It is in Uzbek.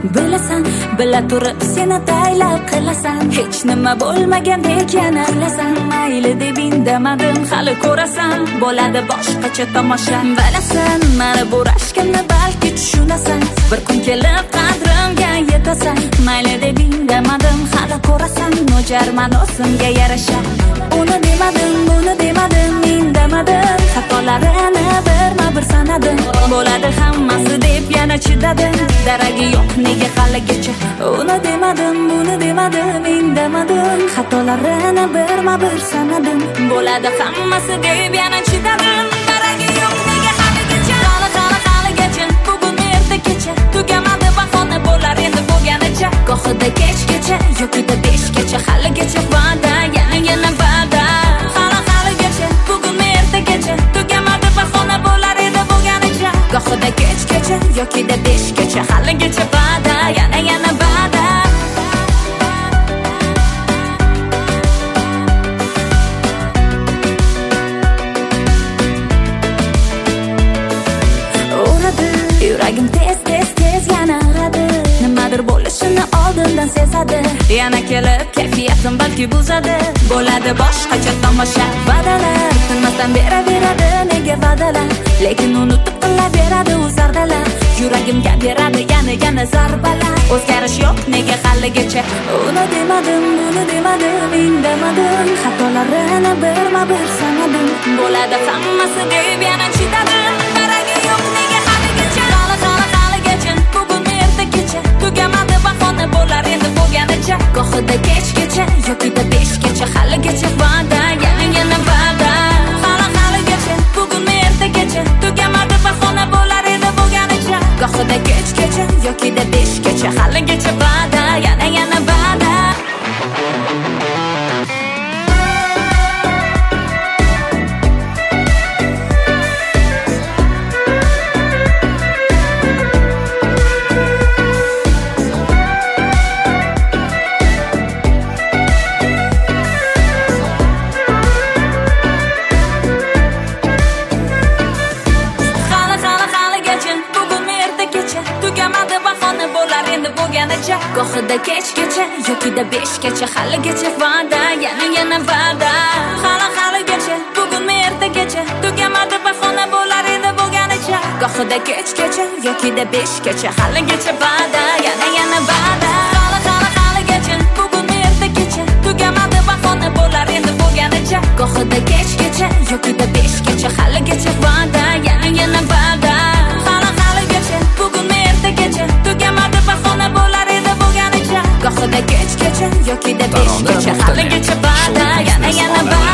bilasan, bila turib seni taylab qilasan. Hech nima bo'lmagandek yana bilasan. Mayli deb indamadim, hali ko'rasan, bo'ladi boshqacha tomosha. Bilasan, mana bu rashkimni balki tushunasan, bir kun kelib qadrimga yetasan. Mayli deb indamadim, hali ko'rasan, nojarman o'zimga yarasha. Uni demadim, buni demadim, indamadim, xatolarini birma-bir sanadim. Bo'ladi hammasi deb yana chidadim, daragi yo'q nega haligacha. Uni demadim, buni demadim, indamadim, xatolarini birma-bir sanadim. Bo'ladi hammasi deb yana chidadim, daragi yo'q nega haligacha. Haligacha, bugun erta kecha, tugamadi bahona bo'lar endi bo'lganicha. Gohida kechgacha, yo'qida beshgacha, haligacha va'da, yana va'da. Haligacha, bugun erta kecha, tugamadi bahona bo'lar endi bo'lganicha. Gohida kechgacha, yo'qida beshgacha, haligacha va'da, yana va'da. Yuragim tez yana uradi, nimadir bo'lishini oldindan sezadi. Yana kelib kayfiyatim balki buzadi, bo'ladi boshqacha tomosha. Va'dalar tinmasdan beraveradi, nega va'dalar, lekin unutib qilaveradi u zardalar. Yuragimga beradi yana zarbalar, o'zgarish yo'q nega haligacha. Uni demadim, buni demadim, indamadim, xatolarini birma-bir sanadim. Bo'ladi hammasi deb yana chidadim, daragi yo'q nega haligacha. Haligacha, bugun erta kecha, tugamadi bahona bo'lar endi bo'lganicha. Gohida kechgacha, yo'qida beshgacha, haligacha va'da, yana va'da. Haligacha, bugun erta kecha, tugamadi bahona bo'lar endi bo'lganicha. Gohida kechgacha, yo'qida beshgacha, haligacha va'da, yana va'da. Gohida kechgacha, yo'qida beshgacha, haligacha va'da, yana va'da. Haligacha, bugun ertagacha, tugamadi bahona bo'lar endi bo'lganicha. Gohida kechgacha, yo'qida beshgacha, haligacha va'da, yana va'da. Haligacha, bugun ertagacha, tugamadi bahona bo'lar endi bo'lganicha. Gohida kechgacha, yo'qida beshgacha, haligacha va'da, yana va'da. Haligacha, bugun ertagacha, tugamadi bahona bo'lar endi bo'lganicha. Gohida kechgacha, yo'qida beshgacha, haligacha va'da, yana va'da.